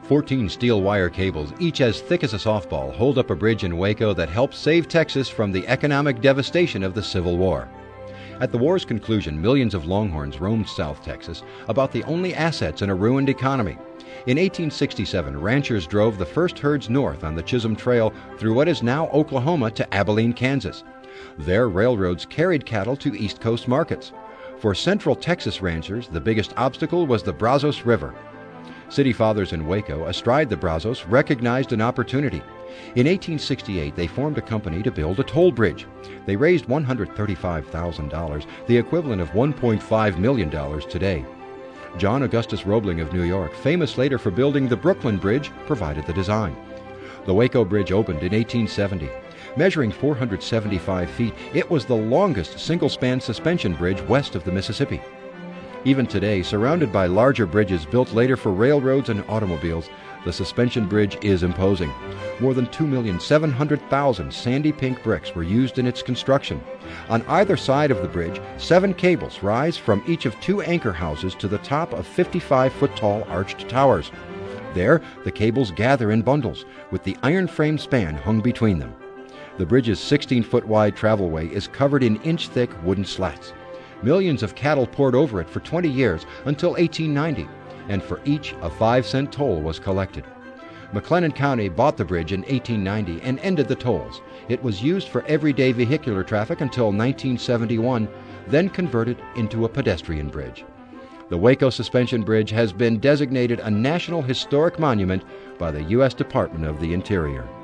14 steel wire cables, each as thick as a softball, hold up a bridge in Waco that helped save Texas from the economic devastation of the Civil War. At the war's conclusion, millions of Longhorns roamed South Texas, about the only assets in a ruined economy. In 1867, ranchers drove the first herds north on the Chisholm Trail through what is now Oklahoma to Abilene, Kansas. There, railroads carried cattle to East Coast markets. For Central Texas ranchers, the biggest obstacle was the Brazos River. City fathers in Waco, astride the Brazos, recognized an opportunity. In 1868, they formed a company to build a toll bridge. They raised $135,000, the equivalent of $1.5 million today. John Augustus Roebling of New York, famous later for building the Brooklyn Bridge, provided the design. The Waco Bridge opened in 1870. Measuring 475 feet, it was the longest single-span suspension bridge west of the Mississippi. Even today, surrounded by larger bridges built later for railroads and automobiles, the suspension bridge is imposing. More than 2,700,000 sandy pink bricks were used in its construction. On either side of the bridge, 7 cables rise from each of 2 anchor houses to the top of 55-foot-tall arched towers. There, the cables gather in bundles, with the iron frame span hung between them. The bridge's 16-foot-wide travelway is covered in inch-thick wooden slats. Millions of cattle poured over it for 20 years until 1890, and for each a 5-cent toll was collected. McLennan County bought the bridge in 1890 and ended the tolls. It was used for everyday vehicular traffic until 1971, then converted into a pedestrian bridge. The Waco Suspension Bridge has been designated a National Historic Monument by the U.S. Department of the Interior.